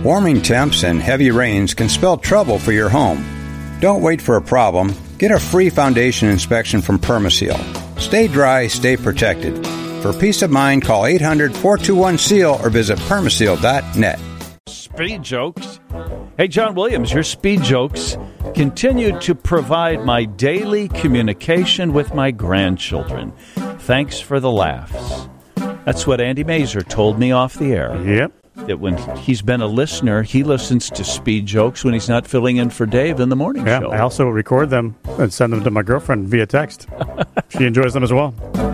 Warming temps and heavy rains can spell trouble for your home. Don't wait for a problem. Get a free foundation inspection from Permaseal. Stay dry, stay protected. For peace of mind, call 800-421-SEAL or visit permaseal.net. Speed jokes. Hey, John Williams, your speed jokes continue to provide my daily communication with my grandchildren. Thanks for the laughs. That's what Andy Mazer told me off the air. Yep. That when he's been a listener, he listens to speed jokes when he's not filling in for Dave in the morning show. I also record them and send them to my girlfriend via text. She enjoys them as well.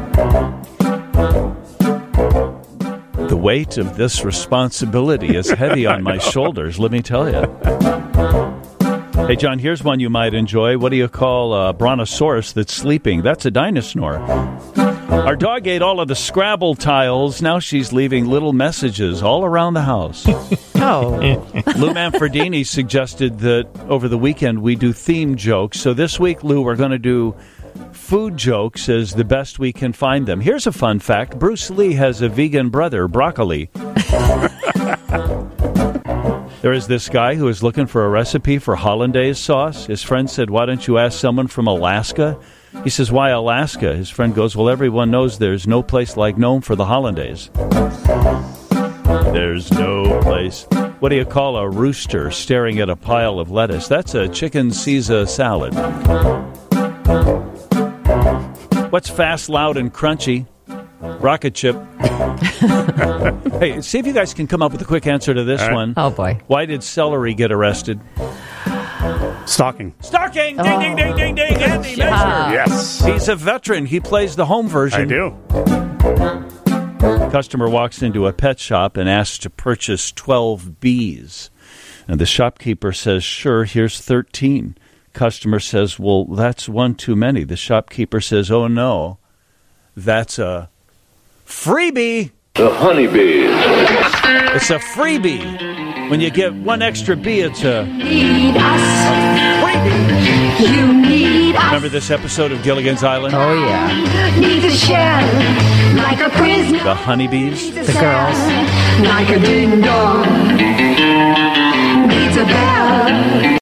The weight of this responsibility is heavy on my shoulders, let me tell you. Hey, John, here's one you might enjoy. What do you call a brontosaurus that's sleeping? That's a dinosaur. Our dog ate all of the Scrabble tiles. Now she's leaving little messages all around the house. Oh. Lou Manfredini suggested that over the weekend we do theme jokes. So this week, Lou, we're going to do food jokes as the best we can find them. Here's a fun fact. Bruce Lee has a vegan brother, Broccoli. There is this guy who is looking for a recipe for hollandaise sauce. His friend said, why don't you ask someone from Alaska? He says, why Alaska? His friend goes, well, everyone knows there's no place like Nome for the hollandaise. There's no place. What do you call a rooster staring at a pile of lettuce? That's a chicken Caesar salad. What's fast, loud, and crunchy? Rocket chip. Hey, see if you guys can come up with a quick answer to this one. Oh, boy. Why did celery get arrested? Stalking. Stalking! Ding, ding, ding, ding, ding. Andy Mazer. Yes. He's a veteran. He plays the home version. I do. Customer walks into a pet shop and asks to purchase 12 bees. And the shopkeeper says, sure, here's 13. Customer says, well, that's one too many. The shopkeeper says, oh, no, that's a freebie. The honeybees. It's a freebie. When you get one extra bee, it's a freebie. You need us. Remember this episode of Gilligan's Island? Oh, yeah. Need to share like a prisoner. The honeybees. The girls. Like a ding dong. Needs a bell.